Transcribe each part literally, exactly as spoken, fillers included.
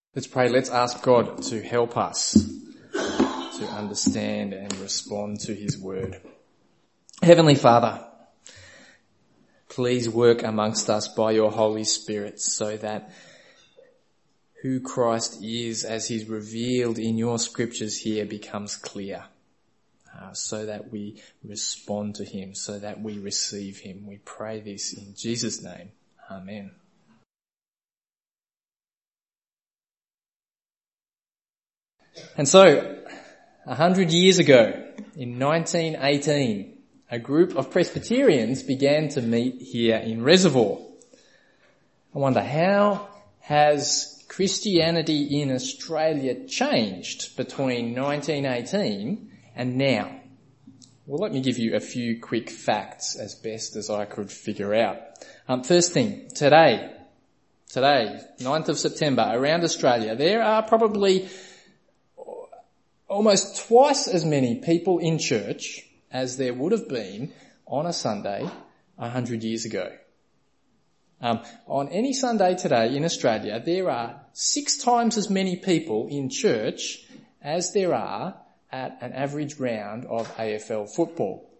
Let's pray. Let's ask God to help us to understand and respond to his word. Heavenly Father, please work amongst us by your Holy Spirit so that who Christ is as he's revealed in your scriptures here becomes clear, uh, so that we respond to him, so that we receive him. We pray this in Jesus' name. Amen. And so, a hundred years ago, in nineteen eighteen, a group of Presbyterians began to meet here in Reservoir. I wonder, how has Christianity in Australia changed between nineteen eighteen and now? Well, let me give you a few quick facts as best as I could figure out. Um, first thing, today, today, ninth of September, around Australia, there are probably almost twice as many people in church as there would have been on a Sunday a hundred years ago. Um, on any Sunday today in Australia, there are six times as many people in church as there are at an average round of A F L football.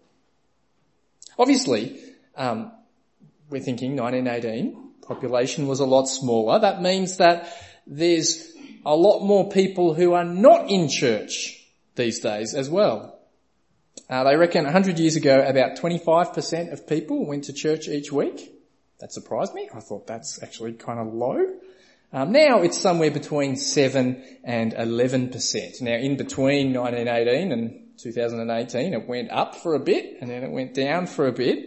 Obviously, um, we're thinking nineteen eighteen, population was a lot smaller. That means that there's a lot more people who are not in church these days as well. Uh, they reckon a hundred years ago about twenty-five percent of people went to church each week. That surprised me. I thought that's actually kind of low. Um, now it's somewhere between seven and eleven percent. Now in between nineteen eighteen and two thousand eighteen it went up for a bit and then it went down for a bit.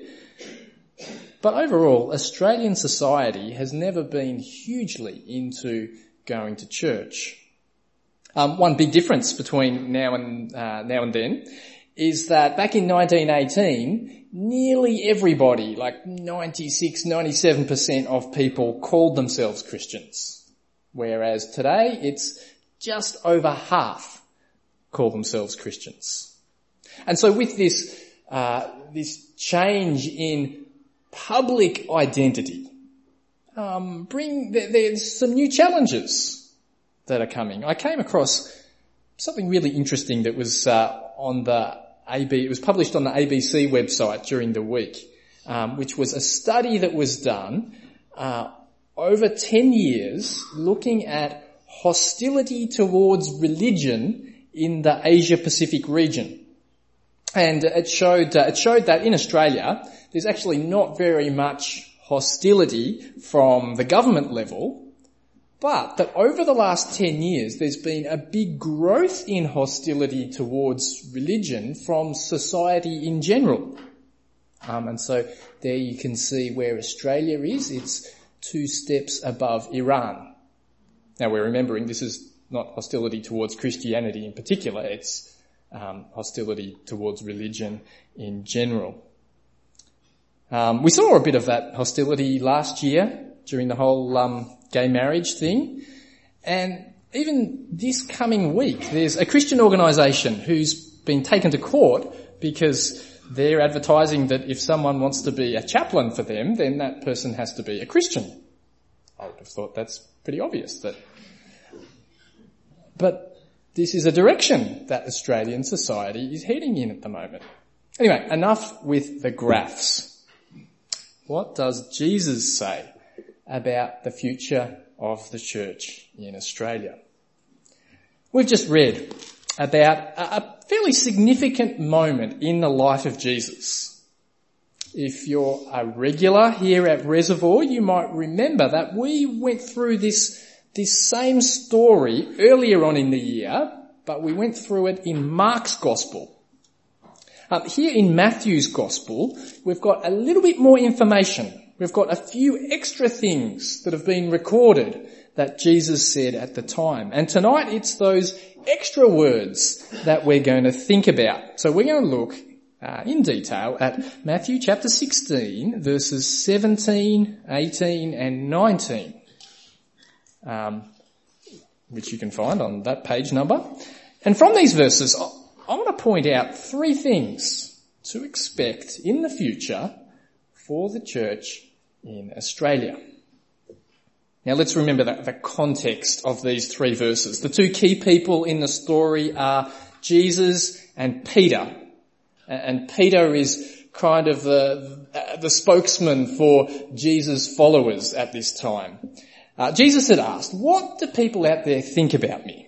But overall, Australian society has never been hugely into going to church. Um, one big difference between now and uh, now and then is that back in nineteen eighteen, nearly everybody, like ninety-six, ninety-seven percent of people called themselves Christians, whereas today it's just over half call themselves Christians. And so with this uh, this change in public identity, Um, bring, there, there's some new challenges that are coming. I came across something really interesting that was, uh, on the A B, it was published on the A B C website during the week, um, which was a study that was done, uh, over ten years looking at hostility towards religion in the Asia Pacific region. And it showed, uh, it showed that in Australia, there's actually not very much hostility from the government level, but that over the last ten years there's been a big growth in hostility towards religion from society in general. Um, and so there you can see where Australia is. It's two steps above Iran. Now we're remembering this is not hostility towards Christianity in particular, it's um, hostility towards religion in general. Um, we saw a bit of that hostility last year during the whole um, gay marriage thing. And even this coming week, there's a Christian organisation who's been taken to court because they're advertising that if someone wants to be a chaplain for them, then that person has to be a Christian. I would have thought that's pretty obvious. That, But this is a direction that Australian society is heading in at the moment. Anyway, enough with the graphs. What does Jesus say about the future of the church in Australia? We've just read about a fairly significant moment in the life of Jesus. If you're a regular here at Reservoir, you might remember that we went through this, this same story earlier on in the year, but we went through it in Mark's Gospel. Um, here in Matthew's Gospel, we've got a little bit more information. We've got a few extra things that have been recorded that Jesus said at the time. And tonight it's those extra words that we're going to think about. So we're going to look uh, in detail at Matthew chapter sixteen, verses seventeen, eighteen and nineteen, um, which you can find on that page number. And from these verses, I want to point out three things to expect in the future for the church in Australia. Now let's remember that the context of these three verses. The two key people in the story are Jesus and Peter. And Peter is kind of the, the spokesman for Jesus' followers at this time. Uh, Jesus had asked, what do people out there think about me?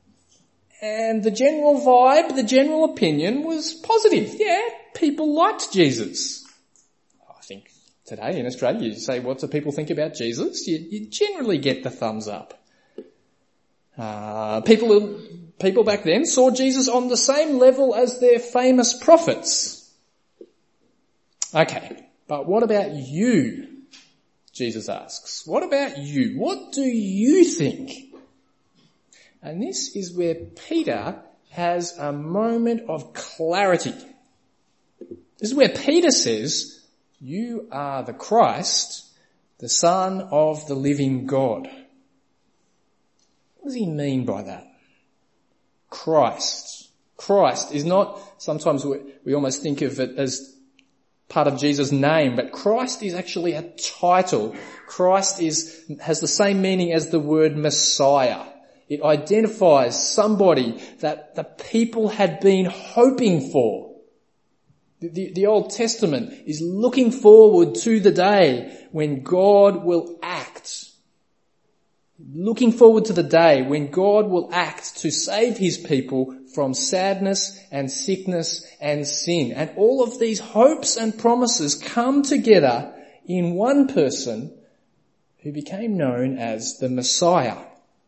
And the general vibe, the general opinion was positive. Yeah, people liked Jesus. I think today in Australia you say, what do people think about Jesus? You, you generally get the thumbs up. Uh, people, people back then saw Jesus on the same level as their famous prophets. Okay, but what about you? Jesus asks. What about you? What do you think? And this is where Peter has a moment of clarity. This is where Peter says, you are the Christ, the Son of the living God. What does he mean by that? Christ. Christ is not, sometimes we, we almost think of it as part of Jesus' name, but Christ is actually a title. Christ is, has the same meaning as the word Messiah. It identifies somebody that the people had been hoping for. The, the, the Old Testament is looking forward to the day when God will act. Looking forward to the day when God will act to save his people from sadness and sickness and sin. And all of these hopes and promises come together in one person who became known as the Messiah.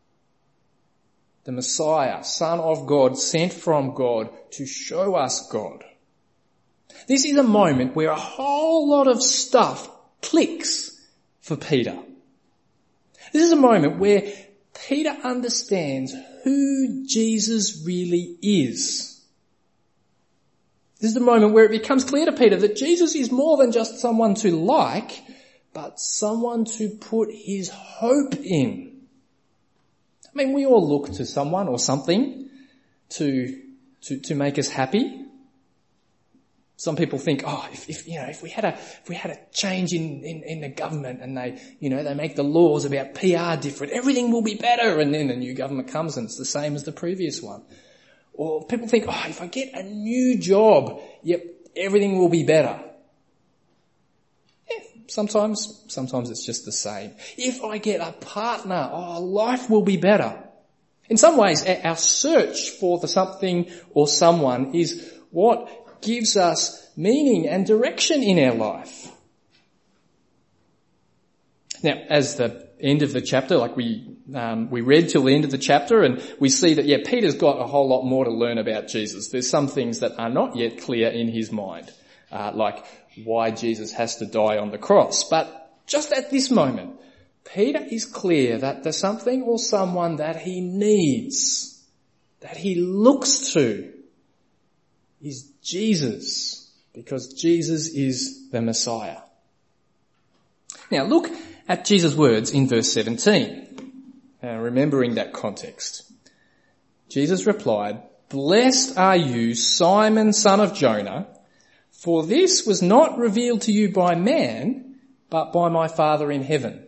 The Messiah, Son of God, sent from God to show us God. This is a moment where a whole lot of stuff clicks for Peter. This is a moment where Peter understands who Jesus really is. This is the moment where it becomes clear to Peter that Jesus is more than just someone to like, but someone to put his hope in. I mean, we all look to someone or something to, to, to make us happy. Some people think, oh, if, if, you know, if we had a, if we had a change in, in, in the government and they, you know, they make the laws about P R different, everything will be better. And then the new government comes and it's the same as the previous one. Or people think, oh, if I get a new job, yep, everything will be better. Sometimes, sometimes it's just the same. If I get a partner, oh, life will be better. In some ways, our search for the something or someone is what gives us meaning and direction in our life. Now, as the end of the chapter, like we, um, we read till the end of the chapter and we see that, yeah, Peter's got a whole lot more to learn about Jesus. There's some things that are not yet clear in his mind, uh, like why Jesus has to die on the cross. But just at this moment, Peter is clear that there's something or someone that he needs, that he looks to, is Jesus, because Jesus is the Messiah. Now look at Jesus' words in verse seventeen, uh, remembering that context. Jesus replied, "Blessed are you, Simon, son of Jonah, for this was not revealed to you by man, but by my Father in heaven."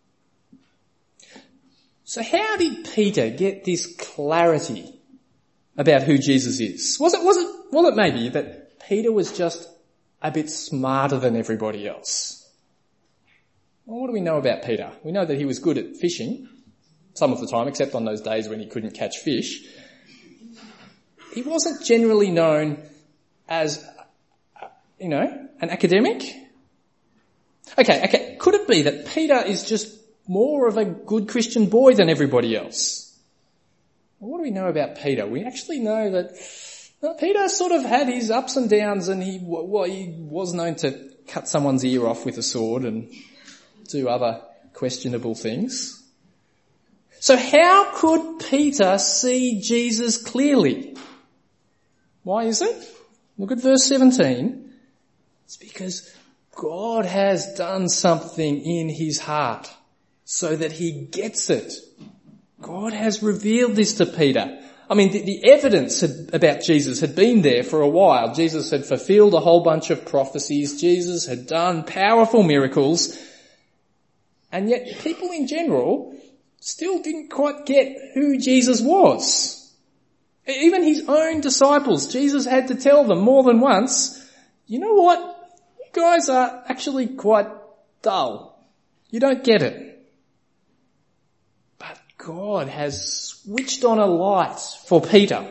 So how did Peter get this clarity about who Jesus is? Was it, was it, was it maybe that Peter was just a bit smarter than everybody else? Well, what do we know about Peter? We know that he was good at fishing, some of the time, except on those days when he couldn't catch fish. He wasn't generally known as, you know, an academic. Okay, okay, could it be that Peter is just more of a good Christian boy than everybody else? Well, what do we know about Peter? We actually know that well, Peter sort of had his ups and downs, and he, well, he was known to cut someone's ear off with a sword and do other questionable things. So how could Peter see Jesus clearly? Why is it? Look at verse seventeen. It's because God has done something in his heart so that he gets it. God has revealed this to Peter. I mean, the, the evidence had, about Jesus had been there for a while. Jesus had fulfilled a whole bunch of prophecies. Jesus had done powerful miracles. And yet people in general still didn't quite get who Jesus was. Even his own disciples, Jesus had to tell them more than once, you know what? You guys are actually quite dull. You don't get it. But God has switched on a light for Peter.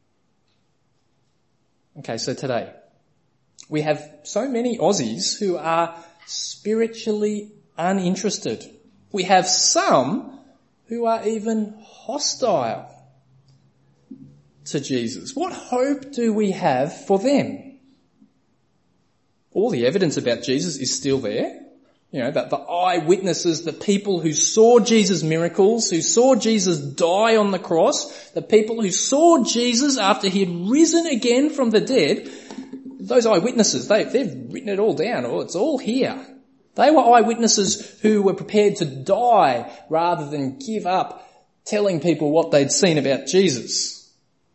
Okay, so today we have so many Aussies who are spiritually uninterested. We have some who are even hostile to Jesus. What hope do we have for them? All the evidence about Jesus is still there. You know, that the eyewitnesses, the people who saw Jesus' miracles, who saw Jesus die on the cross, the people who saw Jesus after he had risen again from the dead, those eyewitnesses, they, they've written it all down. Oh, it's all here. They were eyewitnesses who were prepared to die rather than give up telling people what they'd seen about Jesus.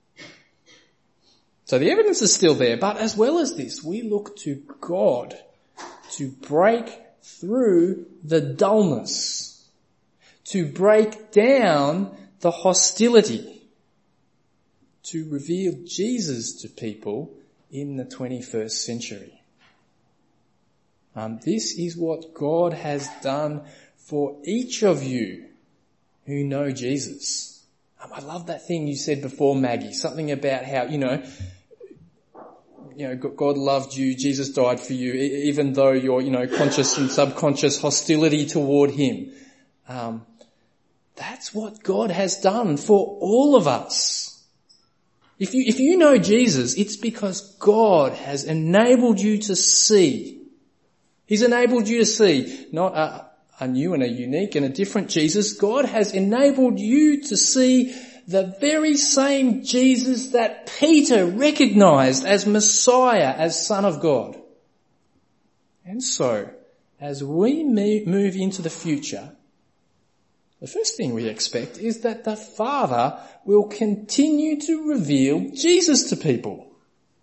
So the evidence is still there, but as well as this, we look to God to break through the dullness, to break down the hostility, to reveal Jesus to people in the twenty-first century. Um, this is what God has done for each of you who know Jesus. Um, I love that thing you said before, Maggie, something about how, you know, you know, God loved you, Jesus died for you, even though you're, you know, conscious and subconscious hostility toward him. Um, that's what God has done for all of us. If you, if you know Jesus, it's because God has enabled you to see. He's enabled you to see not a, a new and a unique and a different Jesus. God has enabled you to see the very same Jesus that Peter recognized as Messiah, as Son of God. And so, as we move into the future, the first thing we expect is that the Father will continue to reveal Jesus to people.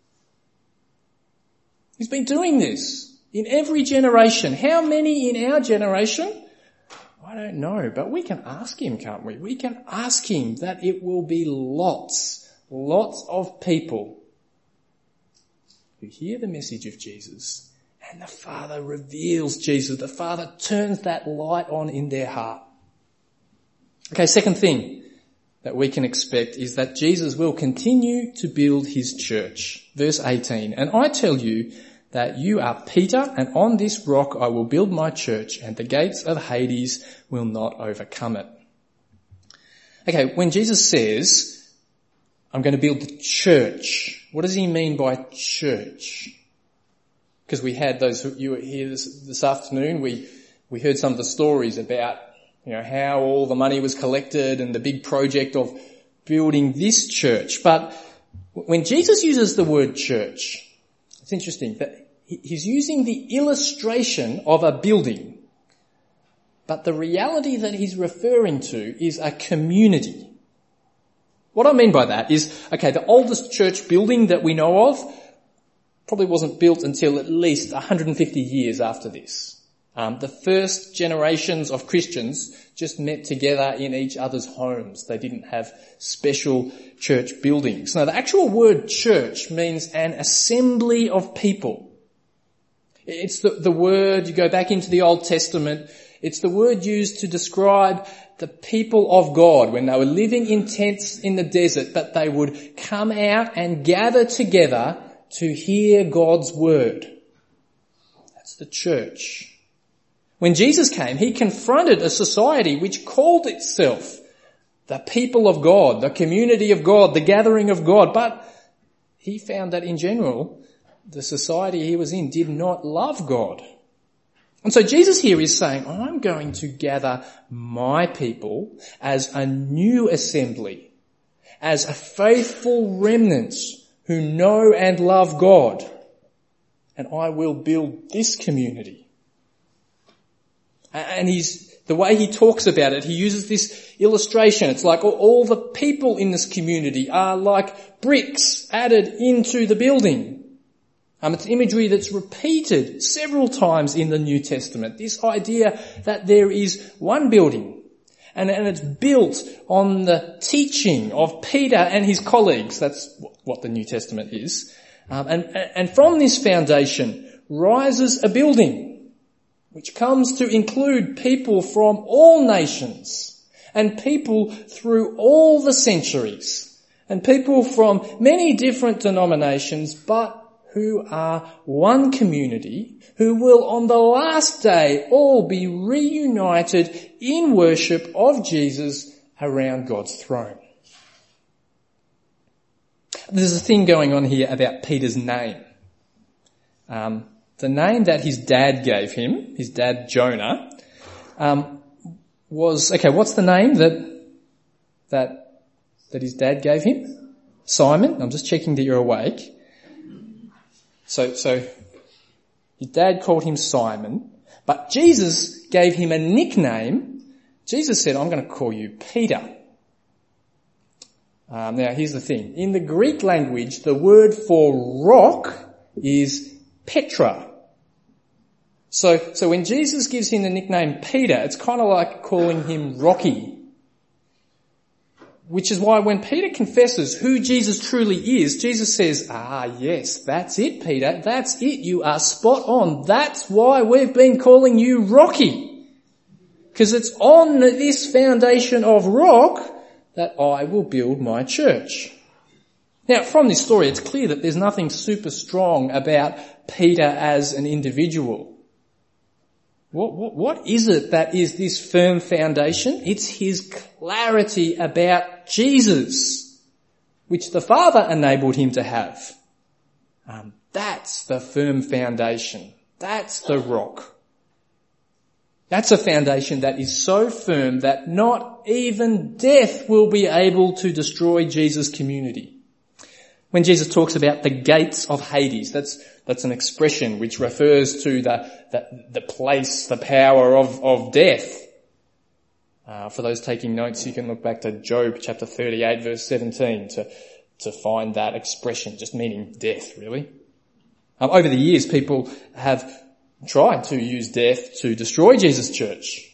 He's been doing this in every generation. How many in our generation? I don't know, but we can ask him, can't we? We can ask him that it will be lots, lots of people who hear the message of Jesus and the Father reveals Jesus. The Father turns that light on in their heart. Okay, second thing that we can expect is that Jesus will continue to build his church. Verse eighteen, and I tell you that you are Peter, and on this rock I will build my church, and the gates of Hades will not overcome it. Okay, when Jesus says, I'm going to build the church, what does he mean by church? Because we had those, you were here this, this afternoon, we, we heard some of the stories about, you know, how all the money was collected and the big project of building this church. But when Jesus uses the word church, it's interesting that he's using the illustration of a building, but the reality that he's referring to is a community. What I mean by that is, okay, the oldest church building that we know of probably wasn't built until at least one hundred fifty years after this. Um, the first generations of Christians just met together in each other's homes. They didn't have special church buildings. Now, the actual word church means an assembly of people. It's the, the word, you go back into the Old Testament, it's the word used to describe the people of God when they were living in tents in the desert, that they would come out and gather together to hear God's word. That's the church. When Jesus came, he confronted a society which called itself the people of God, the community of God, the gathering of God. But he found that in general, the society he was in did not love God. And so Jesus here is saying, I'm going to gather my people as a new assembly, as a faithful remnant who know and love God. And I will build this community. And he's, the way he talks about it, he uses this illustration. It's like all the people in this community are like bricks added into the building. Um, it's imagery that's repeated several times in the New Testament. This idea that there is one building and, and it's built on the teaching of Peter and his colleagues. That's what the New Testament is. Um, and, and from this foundation rises a building which comes to include people from all nations and people through all the centuries and people from many different denominations, but who are one community, who will on the last day all be reunited in worship of Jesus around God's throne. There's a thing going on here about Peter's name. Um, the name that his dad gave him, his dad Jonah, um, was, okay, what's the name that, that, that his dad gave him? Simon. I'm just checking that you're awake. So, so, his dad called him Simon, but Jesus gave him a nickname. Jesus said, I'm going to call you Peter. Um, now here's the thing. In the Greek language, the word for rock is Petra. So, so when Jesus gives him the nickname Peter, it's kind of like calling him Rocky. Which is why when Peter confesses who Jesus truly is, Jesus says, ah, yes, that's it, Peter. That's it. You are spot on. That's why we've been calling you Rocky. Because it's on this foundation of rock that I will build my church. Now, from this story, it's clear that there's nothing super strong about Peter as an individual. What, what, what is it that is this firm foundation? It's his clarity about Jesus, which the Father enabled him to have. Um, that's the firm foundation. That's the rock. That's a foundation that is so firm that not even death will be able to destroy Jesus' community. When Jesus talks about the gates of Hades, that's that's an expression which refers to the the, the place, the power of, of death. Uh, for those taking notes, you can look back to Job chapter thirty-eight, verse seventeen, to to find that expression, just meaning death, really. Um, over the years, people have tried to use death to destroy Jesus' church.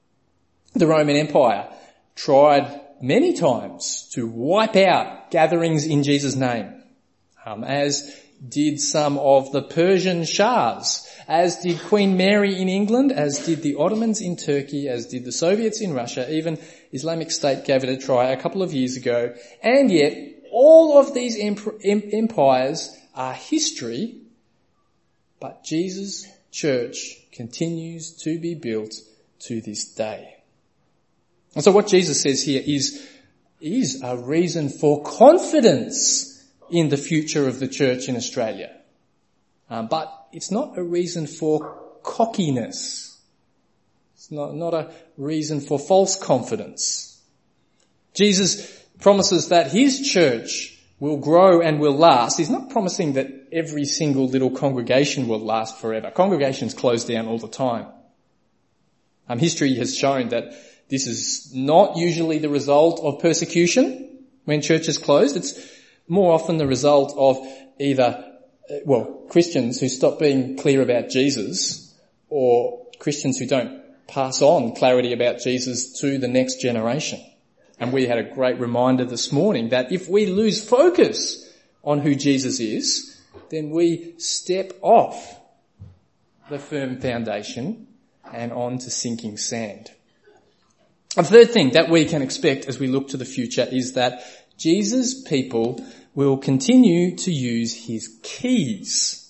The Roman Empire tried many times to wipe out gatherings in Jesus' name, um, as did some of the Persian Shahs, as did Queen Mary in England, as did the Ottomans in Turkey, as did the Soviets in Russia. Even Islamic State gave it a try a couple of years ago. And yet, all of these emp- em- empires are history, but Jesus' church continues to be built to this day. And so what Jesus says here is, is a reason for confidence in the future of the church in Australia. Um, but it's not a reason for cockiness. It's not, not a reason for false confidence. Jesus promises that his church will grow and will last. He's not promising that every single little congregation will last forever. Congregations close down all the time. Um, history has shown that this is not usually the result of persecution when churches close. It's more often the result of either, well, Christians who stop being clear about Jesus, or Christians who don't pass on clarity about Jesus to the next generation. And we had a great reminder this morning that if we lose focus on who Jesus is, then we step off the firm foundation and on to sinking sand. A third thing that we can expect as we look to the future is that Jesus' people will continue to use his keys.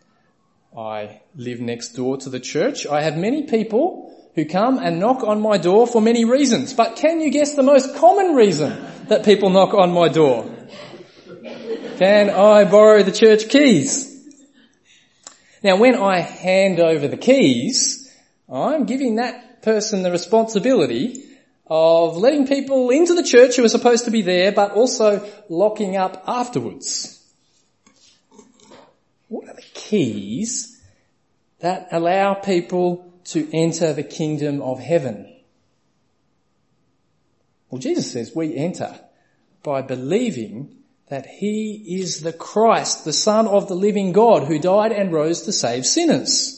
I live next door to the church. I have many people who come and knock on my door for many reasons. But can you guess the most common reason that people knock on my door? Can I borrow the church keys? Now, when I hand over the keys, I'm giving that person the responsibility of letting people into the church who are supposed to be there, but also locking up afterwards. What are the keys that allow people to enter the kingdom of heaven? Well, Jesus says we enter by believing that he is the Christ, the Son of the living God, who died and rose to save sinners.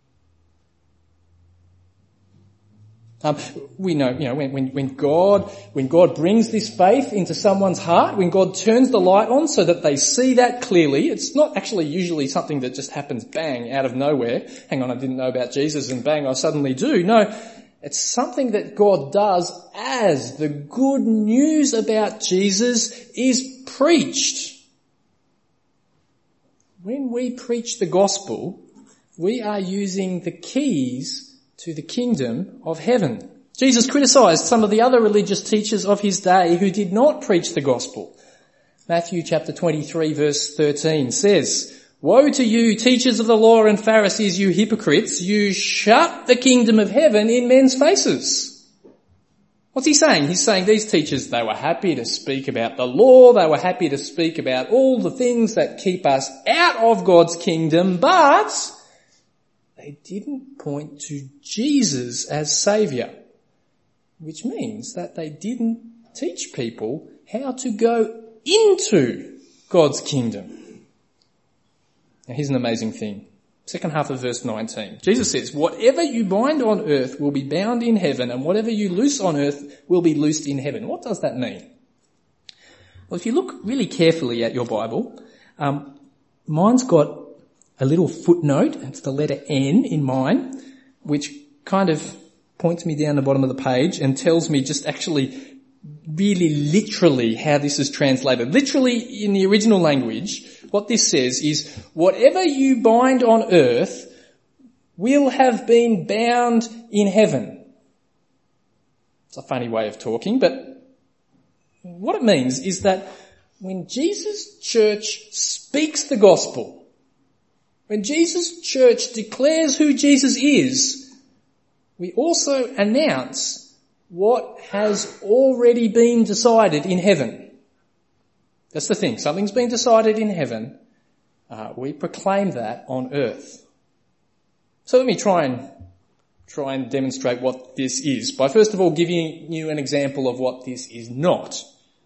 Um, we know, you know, when, when, when God, when God brings this faith into someone's heart, when God turns the light on so that they see that clearly, it's not actually usually something that just happens bang out of nowhere. Hang on, I didn't know about Jesus and bang, I suddenly do. No, it's something that God does as the good news about Jesus is preached. When we preach the gospel, we are using the keys to the kingdom of heaven. Jesus criticised some of the other religious teachers of his day who did not preach the gospel. Matthew chapter twenty-three verse thirteen says, "Woe to you, teachers of the law and Pharisees, you hypocrites! You shut the kingdom of heaven in men's faces." What's he saying? He's saying these teachers, they were happy to speak about the law, they were happy to speak about all the things that keep us out of God's kingdom, but they didn't point to Jesus as Saviour, which means that they didn't teach people how to go into God's kingdom. Now here's an amazing thing. Second half of verse nineteen. Jesus says, "Whatever you bind on earth will be bound in heaven, and whatever you loose on earth will be loosed in heaven." What does that mean? Well, if you look really carefully at your Bible, um, mine's got a little footnote, it's the letter N in mine, which kind of points me down the bottom of the page and tells me just actually really literally how this is translated. Literally in the original language, what this says is, whatever you bind on earth will have been bound in heaven. It's a funny way of talking, but what it means is that when Jesus' church speaks the gospel, when Jesus' church declares who Jesus is, we also announce what has already been decided in heaven. That's the thing. Something's been decided in heaven. Uh, we proclaim that on earth. So let me try and try and demonstrate what this is by first of all giving you an example of what this is not.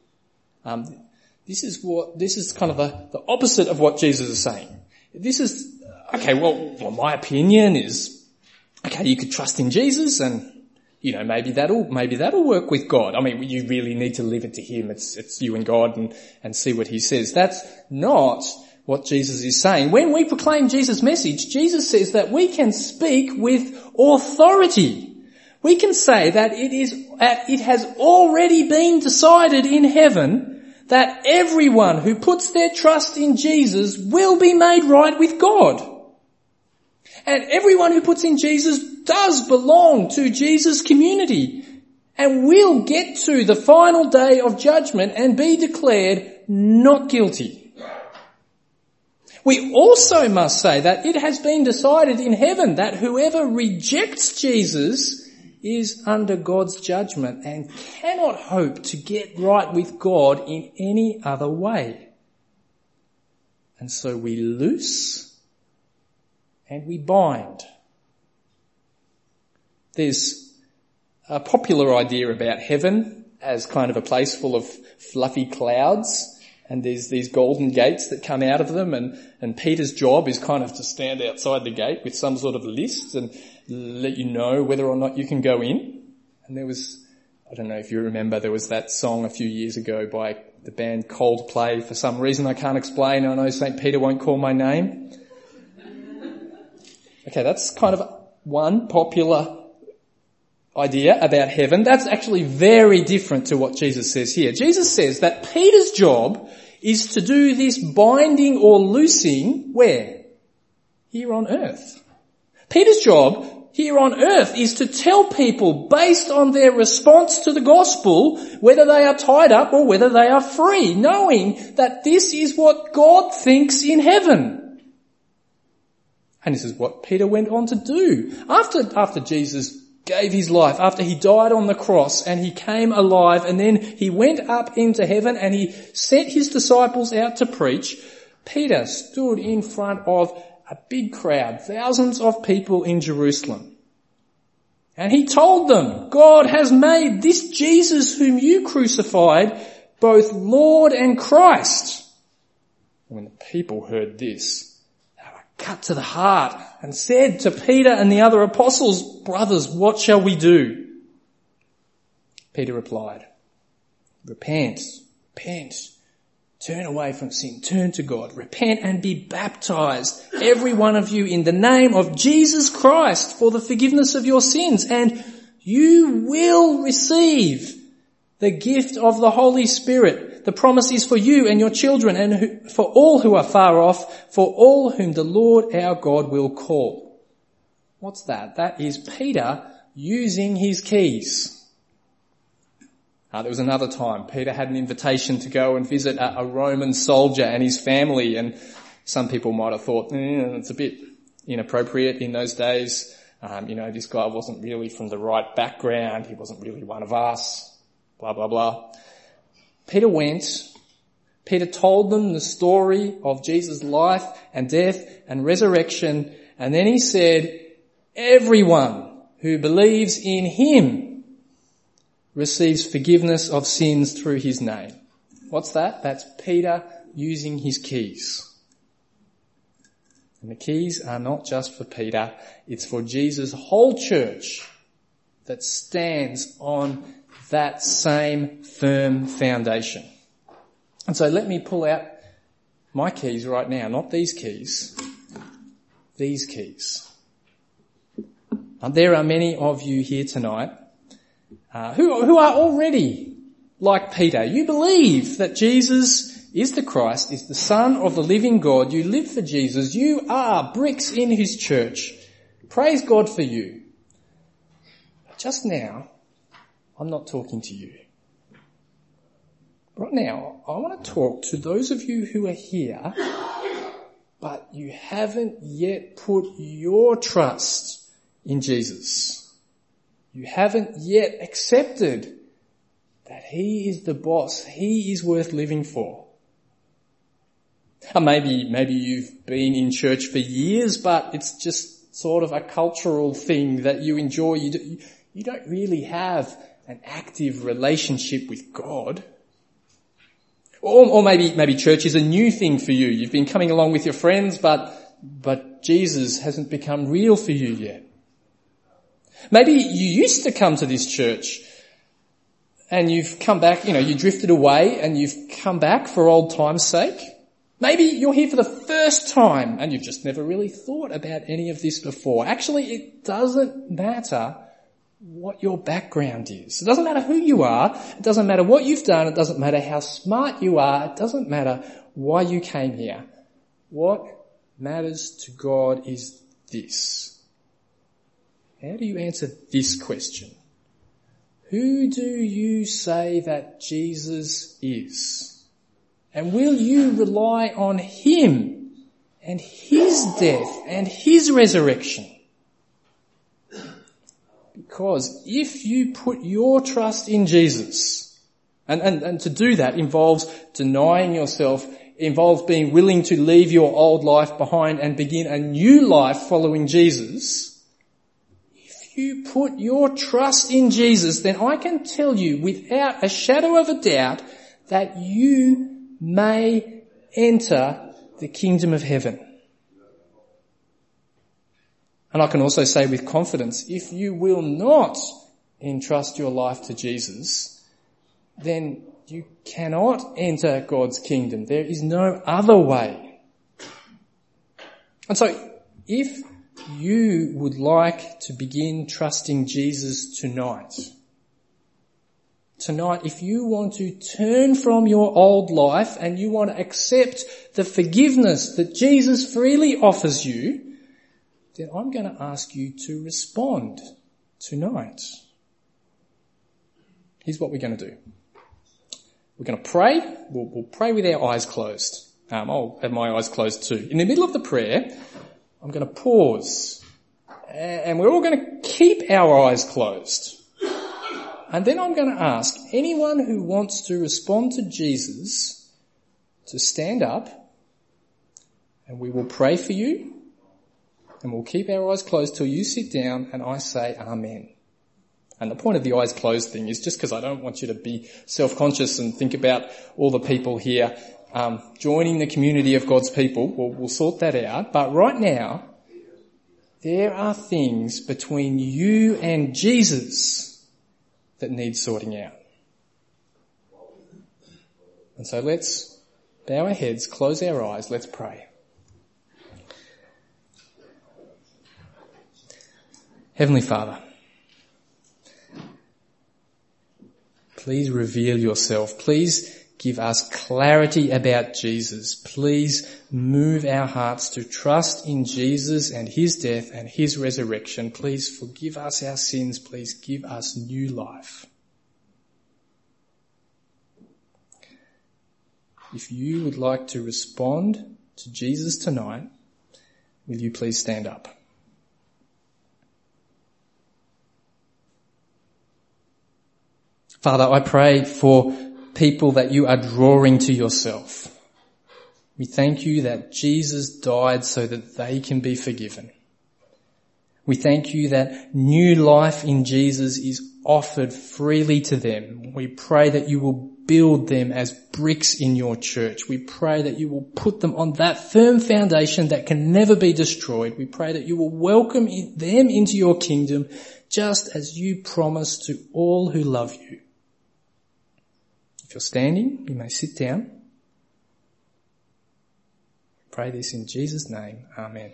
Um, this is what this is kind of the, the opposite of what Jesus is saying. This is, okay, well, well, my opinion is, okay, you could trust in Jesus and, you know, maybe that'll, maybe that'll work with God. I mean, you really need to leave it to him. It's, it's you and God and, and see what he says. That's not what Jesus is saying. When we proclaim Jesus' message, Jesus says that we can speak with authority. We can say that it is, that it has already been decided in heaven that everyone who puts their trust in Jesus will be made right with God. And everyone who puts in Jesus does belong to Jesus' community and will get to the final day of judgment and be declared not guilty. We also must say that it has been decided in heaven that whoever rejects Jesus is under God's judgment and cannot hope to get right with God in any other way. And so we loose and we bind. There's a popular idea about heaven as kind of a place full of fluffy clouds, and there's these golden gates that come out of them, and, and Peter's job is kind of to stand outside the gate with some sort of list and let you know whether or not you can go in. And there was, I don't know if you remember, there was that song a few years ago by the band Coldplay. For some reason I can't explain. I know Saint Peter won't call my name. Okay, that's kind of one popular idea about heaven. That's actually very different to what Jesus says here. Jesus says that Peter's job is to do this binding or loosing where? Here on earth. Peter's job here on earth is to tell people based on their response to the gospel whether they are tied up or whether they are free, knowing that this is what God thinks in heaven. And this is what Peter went on to do. After, after Jesus gave his life, after he died on the cross and he came alive, and then he went up into heaven and he sent his disciples out to preach, Peter stood in front of a big crowd, thousands of people in Jerusalem. And he told them, God has made this Jesus whom you crucified both Lord and Christ. And when the people heard this, they were cut to the heart and said to Peter and the other apostles, "Brothers, what shall we do?" Peter replied, "Repent, repent, turn away from sin, turn to God, repent and be baptized, every one of you, in the name of Jesus Christ for the forgiveness of your sins, and you will receive the gift of the Holy Spirit. The promise is for you and your children and who, for all who are far off, for all whom the Lord our God will call." What's that? That is Peter using his keys. Uh, there was another time Peter had an invitation to go and visit a, a Roman soldier and his family, and some people might have thought, eh, it's a bit inappropriate in those days. Um, you know, this guy wasn't really from the right background. He wasn't really one of us. Blah, blah, blah. Peter went. Peter told them the story of Jesus' life and death and resurrection. And then he said, everyone who believes in him receives forgiveness of sins through his name. What's that? That's Peter using his keys. And the keys are not just for Peter. It's for Jesus' whole church that stands on that same firm foundation. And so let me pull out my keys right now, not these keys, these keys. And there are many of you here tonight uh, who, who are already like Peter. You believe that Jesus is the Christ, is the Son of the living God. You live for Jesus. You are bricks in his church. Praise God for you. But just now, I'm not talking to you. Right now, I want to talk to those of you who are here, but you haven't yet put your trust in Jesus. You haven't yet accepted that he is the boss. He is worth living for. Or maybe, maybe you've been in church for years, but it's just sort of a cultural thing that you enjoy. You, do, you don't really have an active relationship with God. Or, or maybe, maybe church is a new thing for you. You've been coming along with your friends, but, but Jesus hasn't become real for you yet. Maybe you used to come to this church and you've come back, you know, you drifted away and you've come back for old time's sake. Maybe you're here for the first time and you've just never really thought about any of this before. Actually, it doesn't matter what your background is. It doesn't matter who you are. It doesn't matter what you've done. It doesn't matter how smart you are. It doesn't matter why you came here. What matters to God is this. How do you answer this question? Who do you say that Jesus is? And will you rely on him and his death and his resurrection? Because if you put your trust in Jesus, and, and, and to do that involves denying yourself, involves being willing to leave your old life behind and begin a new life following Jesus, if you put your trust in Jesus, then I can tell you without a shadow of a doubt that you may enter the kingdom of heaven. And I can also say with confidence, if you will not entrust your life to Jesus, then you cannot enter God's kingdom. There is no other way. And so, if you would like to begin trusting Jesus tonight, tonight, if you want to turn from your old life and you want to accept the forgiveness that Jesus freely offers you, then I'm going to ask you to respond tonight. Here's what we're going to do. We're going to pray. We'll, we'll pray with our eyes closed. Um, I'll have my eyes closed too. In the middle of the prayer, I'm going to pause. And we're all going to keep our eyes closed. And then I'm going to ask anyone who wants to respond to Jesus to stand up, and we will pray for you. And we'll keep our eyes closed till you sit down and I say amen. And the point of the eyes closed thing is just because I don't want you to be self-conscious and think about all the people here um, joining the community of God's people. We'll, we'll sort that out. But right now, there are things between you and Jesus that need sorting out. And so let's bow our heads, close our eyes, let's pray. Heavenly Father, please reveal yourself. Please give us clarity about Jesus. Please move our hearts to trust in Jesus and his death and his resurrection. Please forgive us our sins. Please give us new life. If you would like to respond to Jesus tonight, will you please stand up? Father, I pray for people that you are drawing to yourself. We thank you that Jesus died so that they can be forgiven. We thank you that new life in Jesus is offered freely to them. We pray that you will build them as bricks in your church. We pray that you will put them on that firm foundation that can never be destroyed. We pray that you will welcome them into your kingdom just as you promised to all who love you. If you're standing, you may sit down. Pray this in Jesus' name. Amen.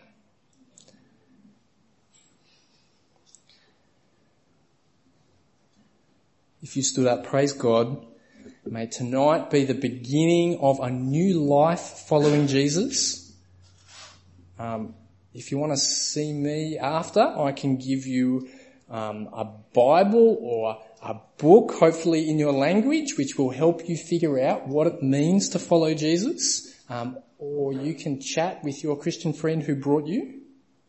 If you stood up, praise God. May tonight be the beginning of a new life following Jesus. Um, if you want to see me after, I can give you um, a Bible or a book, hopefully in your language, which will help you figure out what it means to follow Jesus. Um, or you can chat with your Christian friend who brought you.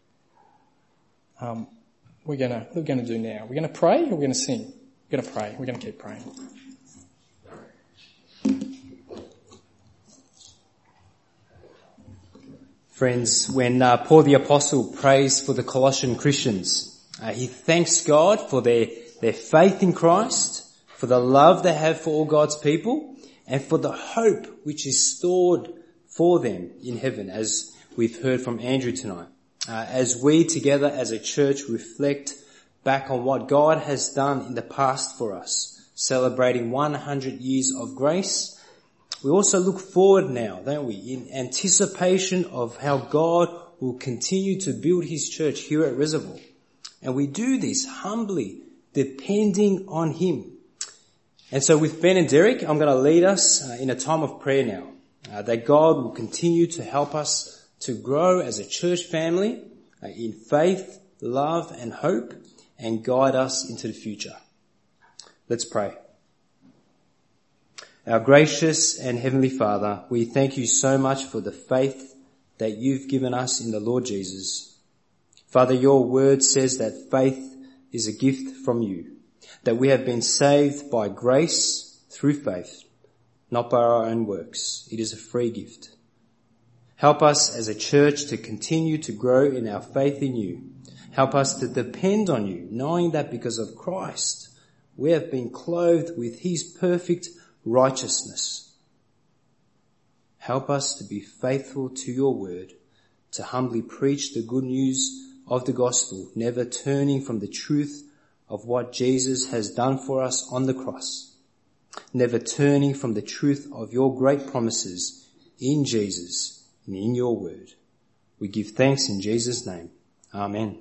Um, we're gonna, we're gonna do now. We're gonna pray or we're gonna sing? We're gonna pray. We're gonna keep praying. Friends, when uh, Paul the Apostle prays for the Colossian Christians, uh, he thanks God for their, their faith in Christ, for the love they have for all God's people, and for the hope which is stored for them in heaven, as we've heard from Andrew tonight. Uh, as we together as a church reflect back on what God has done in the past for us, celebrating one hundred years of grace, we also look forward now, don't we, in anticipation of how God will continue to build his church here at Reservoir. And we do this humbly, depending on him. And so with Ben and Derek, I'm going to lead us uh, in a time of prayer now, uh, that God will continue to help us to grow as a church family uh, in faith, love and hope, and guide us into the future. Let's pray. Our gracious and heavenly Father, we thank you so much for the faith that you've given us in the Lord Jesus. Father, your word says that faith is a gift from you, that we have been saved by grace through faith, not by our own works. It is a free gift. Help us as a church to continue to grow in our faith in you. Help us to depend on you, knowing that because of Christ, we have been clothed with his perfect righteousness. Help us to be faithful to your word, to humbly preach the good news of the gospel, never turning from the truth of what Jesus has done for us on the cross, never turning from the truth of your great promises in Jesus and in your word. We give thanks in Jesus' name. Amen.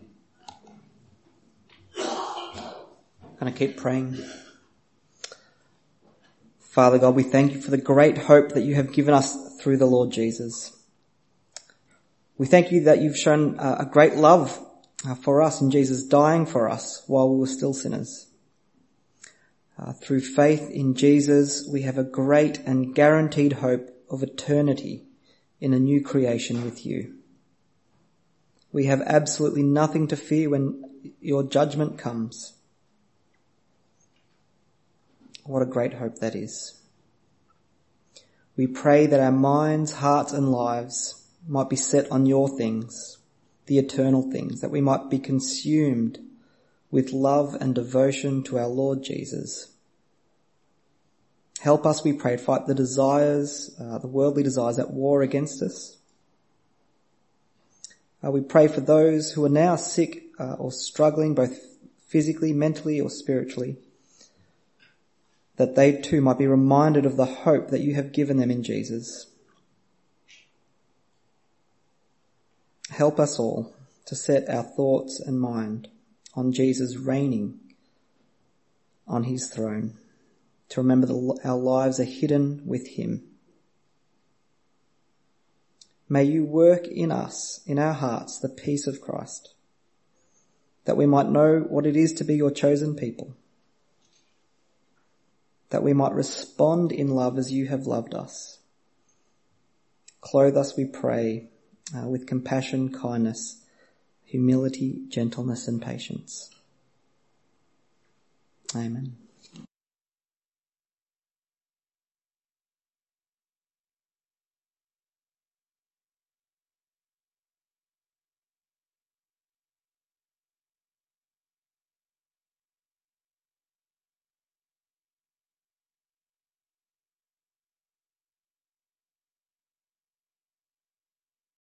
Can I keep praying? Father God, we thank you for the great hope that you have given us through the Lord Jesus. We thank you that you've shown a great love for us in Jesus dying for us while we were still sinners. Uh, through faith in Jesus, we have a great and guaranteed hope of eternity in a new creation with you. We have absolutely nothing to fear when your judgment comes. What a great hope that is. We pray that our minds, hearts and lives might be set on your things, the eternal things, that we might be consumed with love and devotion to our Lord Jesus. Help us, we pray, fight the desires, uh, the worldly desires at war against us. Uh, we pray for those who are now sick uh, or struggling both physically, mentally or spiritually, that they too might be reminded of the hope that you have given them in Jesus. Help us all to set our thoughts and mind on Jesus reigning on his throne, to remember that our lives are hidden with him. May you work in us, in our hearts, the peace of Christ, that we might know what it is to be your chosen people, that we might respond in love as you have loved us. Clothe us, we pray, uh, with compassion, kindness, humility, gentleness and patience. Amen.